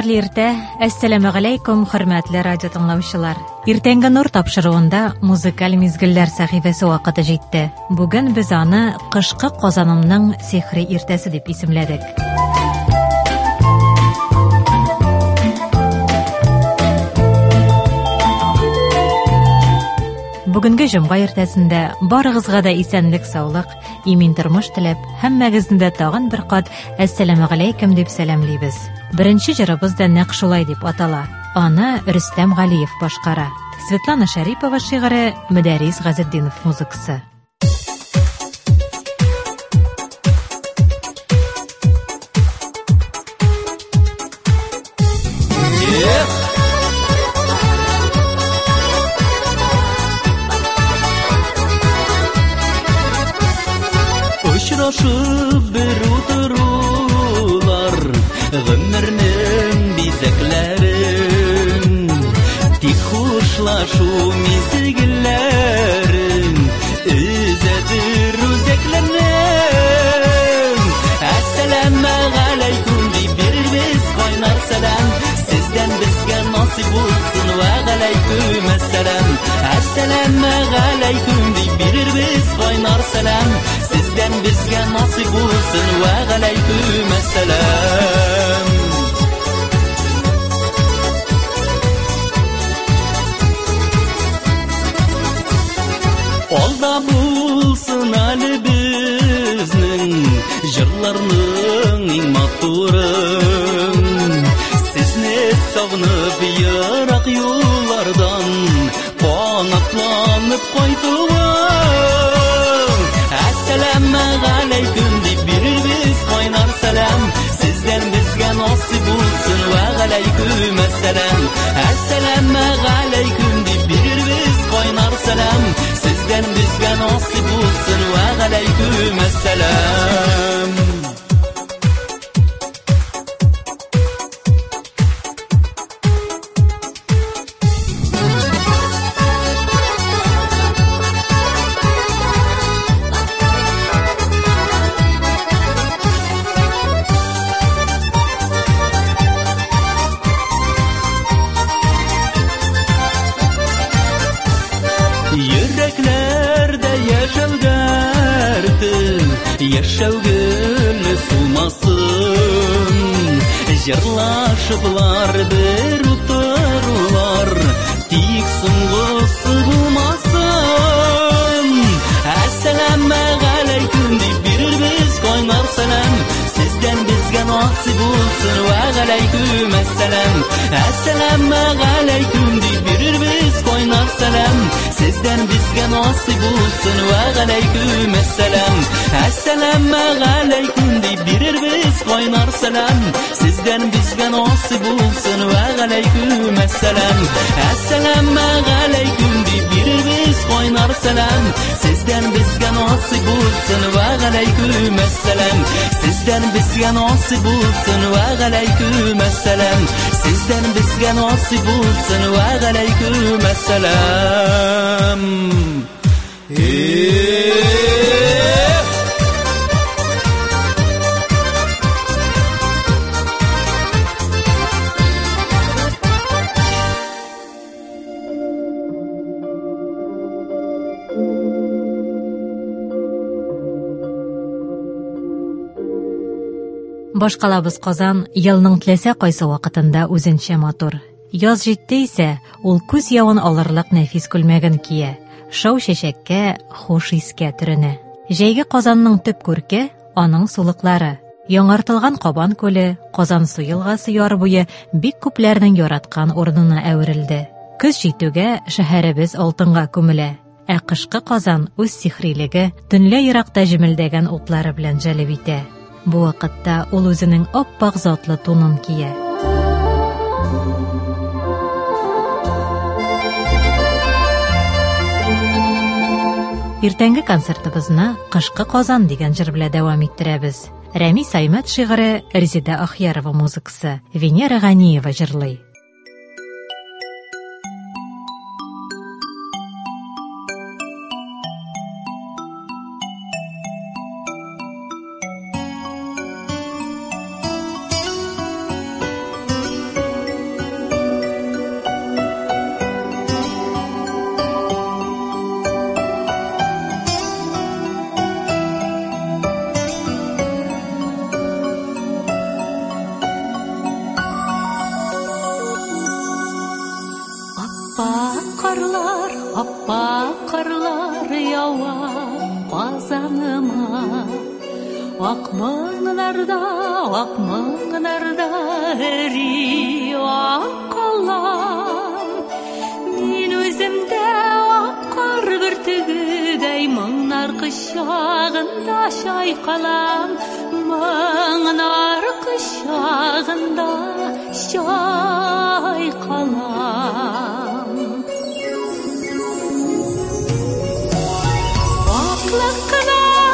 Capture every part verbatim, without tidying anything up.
Хәерле иртә, әссәламу алейкум, хөрмәтле радио тыңлаучылар. Иртәнге нур тапшыруында музыкаль мизгелләр сәхифәсе вакыты җитте. Бүген без аны кышкы Казанымның сихри иртәсе дип исемләдек. Бүгенге җомга иртәсендә барыгызга да исәнлек, саулык, имин тормыш теләп, һәммәгезне дә тагын бер кат әссәламу алейкум дип сәламлибез. Беренче җырыбыз да нәкъ шулай дип атала. Аны Рөстәм Галиев башкара. Светлана Шәрипова шигыре, Мөдәррис Газетдинов музыкасы. Очрашып бер утырулар, гомернең бизәкләрен, тик хушлашу мизгелләрен, үзәдер үзәкләрнең. Әссәламу алейкум дип бирбез кайнар сәлам, сездән безгә насыйп булсын ва галейкум әссәлам. Әссәламу алейкум дип бирбез кайнар сәлам, sizden bizge nasip olsun ve aleyküm esselam. Alda bulsun ali bizning jırlarning eng matурын. Sizni sog'inib yiroq yo'llardan qanatlanib qaytdim. Assalamu alaykum deb birimiz qaynar salam, sizdan bizga nasib bo'lsin va alaykum assalam. Assalamu alaykum deb birimiz qaynar salam, sizdan bizga nasib bo'lsin va alaykum assalam. Yüreklerde yaşalgardı, yaşav gülü solmasın. Jırlaşıplar bir uturlar, tik sungusu bulmasın. Assalamu aleykum deb birimiz qaynar salam, sizden bizge nasip olsun ve aleykum assalam. Assalamu aleykum deb birimiz qaynar salam, sizden bizge nasip olsun ve aleyküm esselam. Assalamu aleykum deb birimiz qaynar salam, sizden bizge nasip olsun ve aleyküm esselam. Assalamu aleykum deb birimiz qaynar salam, sizden bizge nasip olsun ve aleyküm esselam. Sizden bizge nasip olsun ve aleyküm esselam. Sizden bizge nasip olsun ve aleyküm esselam. Башкалабыз Казан елның теләсә кайсы вакытында үзенчә матур. Яз җитте исә, ул күз явын алырлык нәфис күлмәген кия. Шау чәчәккә, хуш искә төренә. Җәйге Казанның төп күрке аның сулыклары. Яңартылган Кабан күле, Казан су елгасы яр буе бик күпләрнең яраткан урынына әверелде. Көз җитүгә шәһәребез алтынга күмелә. Ә кышкы Казан үз сихрилеге, төнлә еракта җимелдәгән утлары белән җәлеп итә. Бу вакытта ул үзенең ап-ак затлы тунын кия. Иртәнге концертыбызны кышкы Казан дигән җыр белән дәвам иттерәбез. Рәмис Аймәт шигыре, Резида Ахьярова музыкасы, Венера Ганиева җырлый. карлар, аппак карлар ява казаныма. Ак моңнарда, ак моңнарда эри ак калам. Мин үземдә ак кар бөртегедәй моңнар кычагында чайкалам. Моңнар кычагында чайкалам. Аклыкна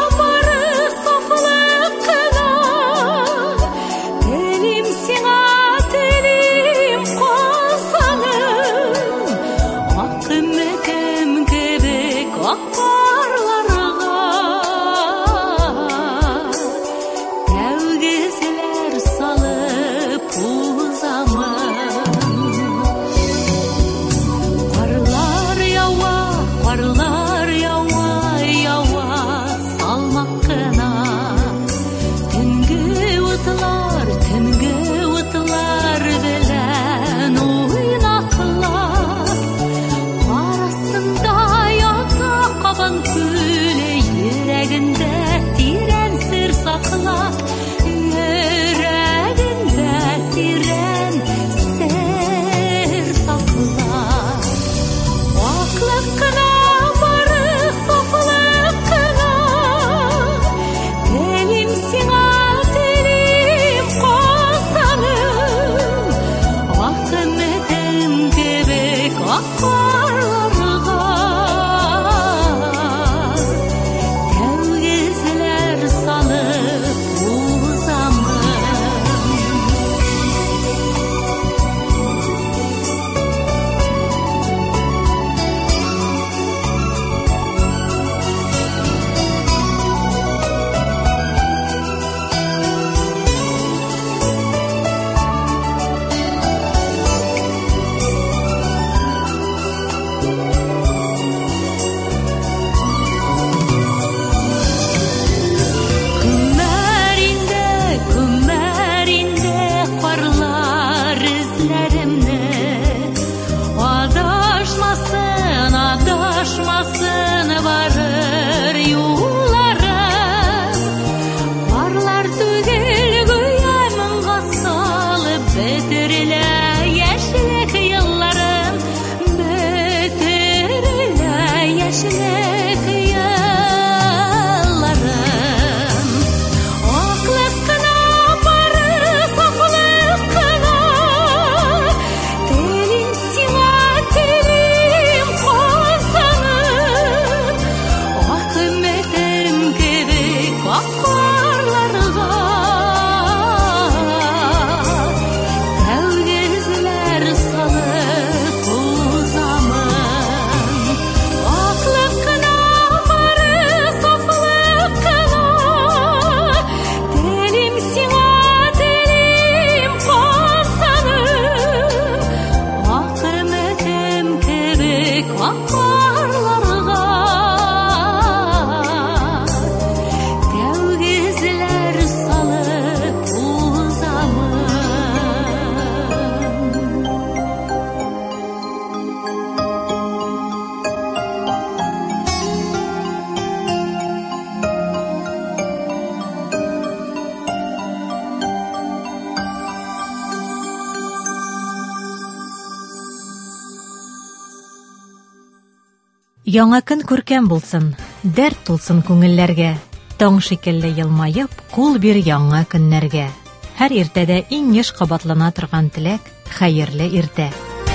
Яңа көн күркәм булсын, дәрт тулсын күңелләргә. Таң шикелле елмаеп, кул бир яңа көннәргә. Һәр иртәдә иң еш кабатлана торган теләк, хәерле иртә.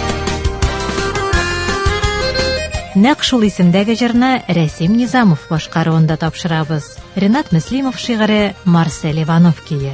Нәкъ шул исемдәге җырны Рәсим Низамов башкаруында тапшырабыз. Ренат Мөслимов шигыре, Марсель Иванов көе.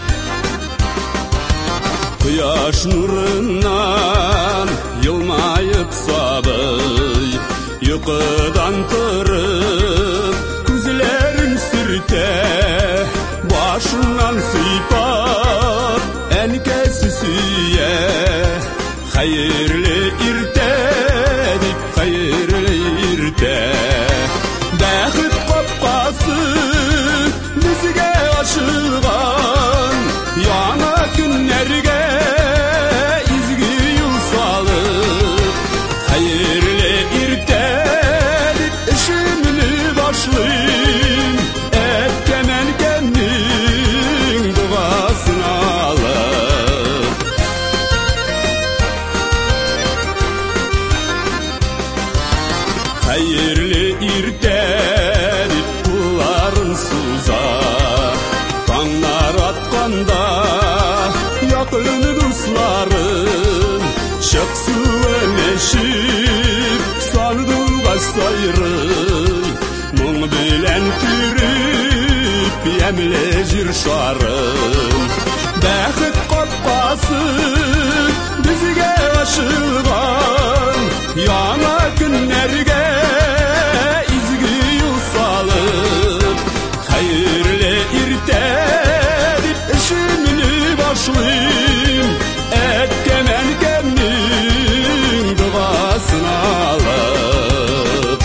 Кояш нурыннан елмаеп сабый, йокыдан торып, күзләрен сөртә, башыннан сыйпап, әнкәсе сөя. Хәерле иртә, дип хәерле иртә. Бәхет капкасы безгә ачылган, яңа көннәргә изге юл салып, хәерле Hayırlı irte dip kulların suza. Tаңнар atqanda yakın dostlarım Şıqsı öleşip sardığa sayrı Мұң bilen türüp yemle jir şarım Бәхет qapqası bizge açılgan Яңа günlerge izgi yol salıp Hayırlı irte dip işimini başlayım Etkemen kendim duasını alıp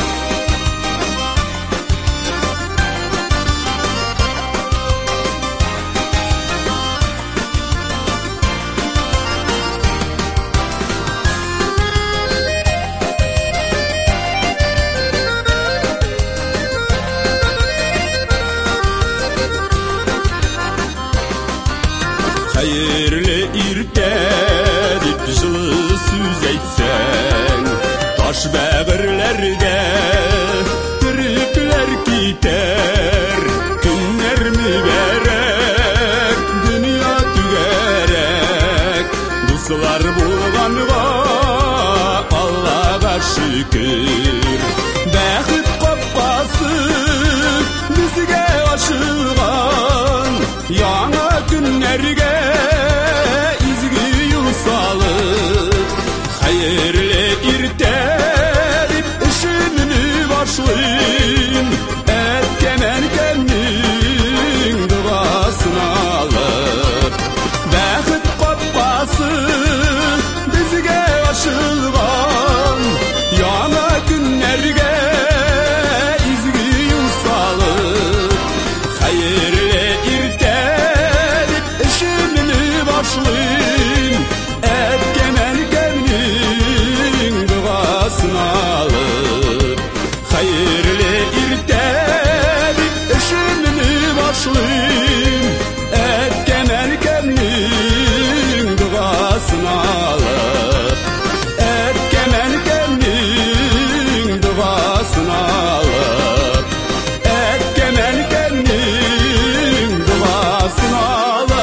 Hayırlı irte dip жылы сөз айтсаң Taş bägirlerge tirikler kiter Günler mübarek dünya tügerek Dostlar bulganга Allah'a şükür Бәхет qapqası bizge açılgan Яңа günlerge izgi yol salıp Hayırlı irte dip işimini başlayım Etkemen kendim duasını alıp Бәхет qapqası bizge açılgan Яңа günlerge izgi yol salıp Hayırlı irte dip işimini başlayım Etkemen kendim duasını alıp Hayırlı irte dip işimini başlayım Etkemen kendim duasını alıp Etkemen kendim duasını alıp Etkemen kendim duasını alıp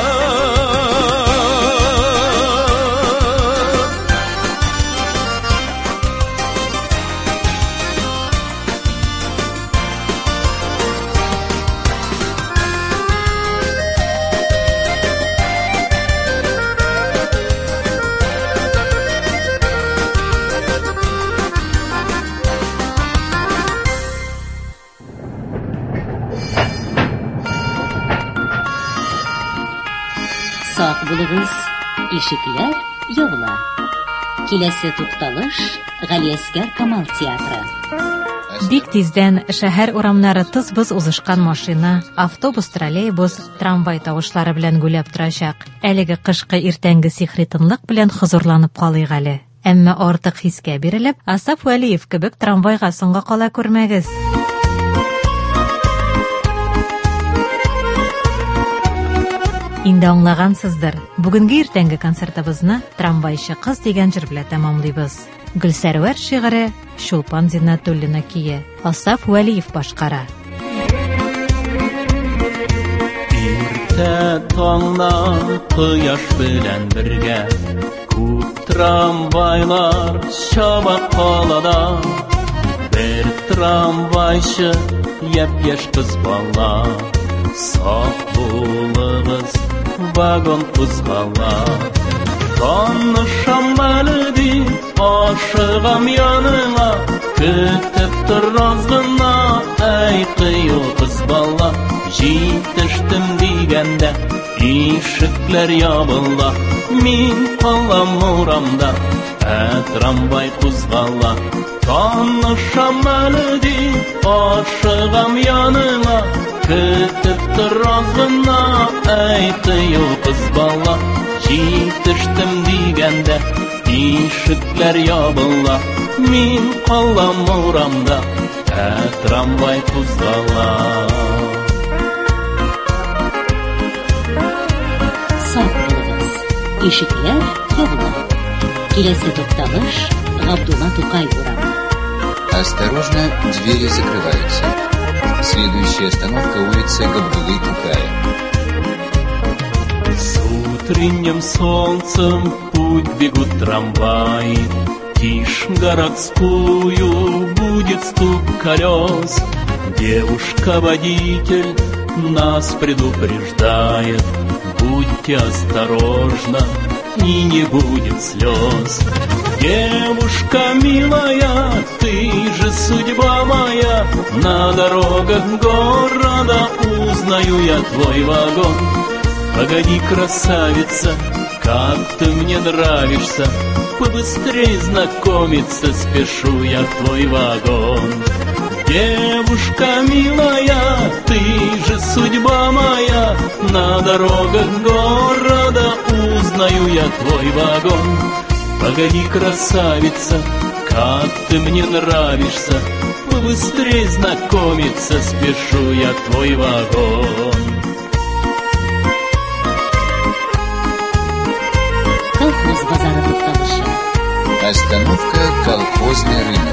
Sağ bulunuz, ишекләр ябыла. Киләсе тукталыш Галиәсгар Камал театры. Бик тиздән шәһәр урамнары тыз-быз узышкан машина, автобус, троллейбус, трамвай тавышлары белән гүләп торачак. Әлеге кышкы иртәнге сихри тынлык белән хозурланып калыйк әле. Әмма артык хискә бирелеп, Асаф Вәлиев кебек трамвайга соңга кала күрмәгез. Инде аңлагансыздыр. Бүгенге иртәнге концертыбызны Трамвайчы кыз дигән җыр белән тәмамлыйбыз. Гөлсәрвәр шигыре, Шулпан Зиннәтуллина кие, Асаф Вәлиев башкара. Иртә таңнан кояш белән бергә күп трамвайлар чаба калада. Бер трамвайчы япь-яшь кыз бала. Сак булыгыз, вагон кузгала. Танышам әле дип ашыгам яныңа, көтеп торган гына әй кыю кыз бала. Җитештем дигәндә ишекләр ябыла. Мин калам урамда, ә трамвай кузгала. Танышам әле дип ашыгам яныңа, көтеп торган гына әй кыю кыз бала. Җитештем дигәндә ишекләр ябыла. Мин калам урамда, ә трамвай кузгала. Сак булыгыз, ишекләр ябыла. Киләсе тукталыш Габдулла Тукай урамы. Осторожно, двери закрываются. Следующая остановка улица Габдулы-Тукая. С утренним солнцем в путь бегут трамваи, тишь городскую будет стук колес. Девушка-водитель нас предупреждает: будьте осторожны, и не будет слез. Девушка милая, ты же судьба моя, на дорогах города узнаю я твой вагон. Погоди, красавица, как ты мне нравишься, побыстрей знакомиться спешу я в твой вагон. Девушка милая, ты же судьба моя, на дорогах города узнаю я твой вагон. Погоди, красавица, как ты мне нравишься, побыстрей знакомиться спешу я в твой вагон. Колхоз базары тукталышы. Остановка колхозный рынок.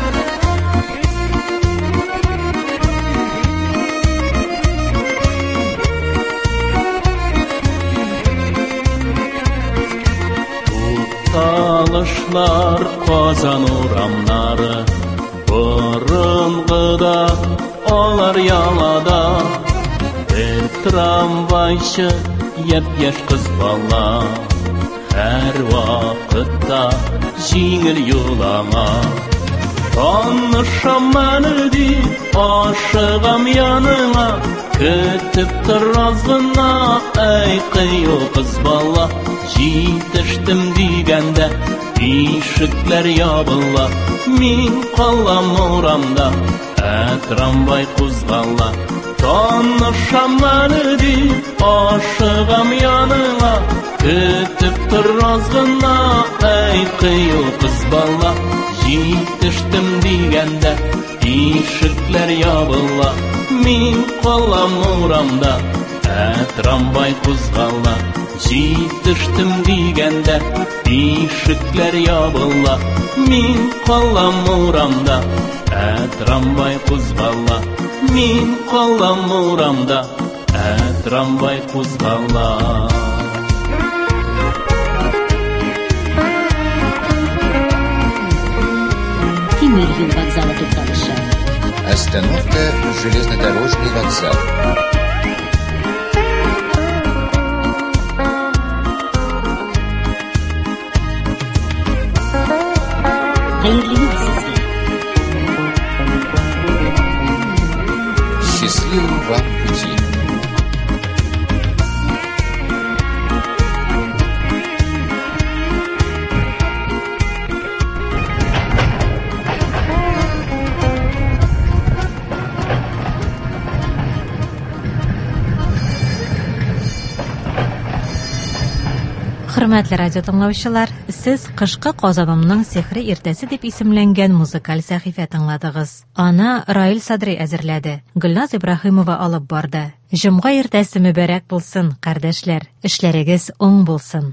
Тукталышлар Казан урамнары, бұрынғыда олар ялада. Бір трамвайшы еп-еш қыз бала, әр вақытта жеңіл юлама. Танышам мәні деп ашығам яныңа, күтіп тұр азғына әй қиыл қыз бала. Жетіштім дегенде ишіклер ябыла, мен қалам урамда ә трамвай қозғала. Танышам мәні деп ашығам яныңа, күтіп тұр азғына әй қиыл қыз бала. Жетіштім дегенде ишіклер ябыла, мен қалам урамда ә трамвай қозғала. Жетіштім дегенде ишіклер ябыла, мен қалам урамда ә трамвай қозғала. Мен қалам урамда ә трамвай қозғала. Темір юл вокзалы тукталышы. Остановка железнодорожный вокзал. Счастливого вам пути. Хөрмәтле радио тыңлаучылар, сез кышкы Казанымның сихри иртәсе дип исемләнгән музыкаль сәхифә тыңладыгыз. Аны Раил Садри әзерләде. Гөлназ Ибраһимова алып барды. Җомга иртәсе мөбарәк булсын, кардәшләр. Эшләрегез уң булсын.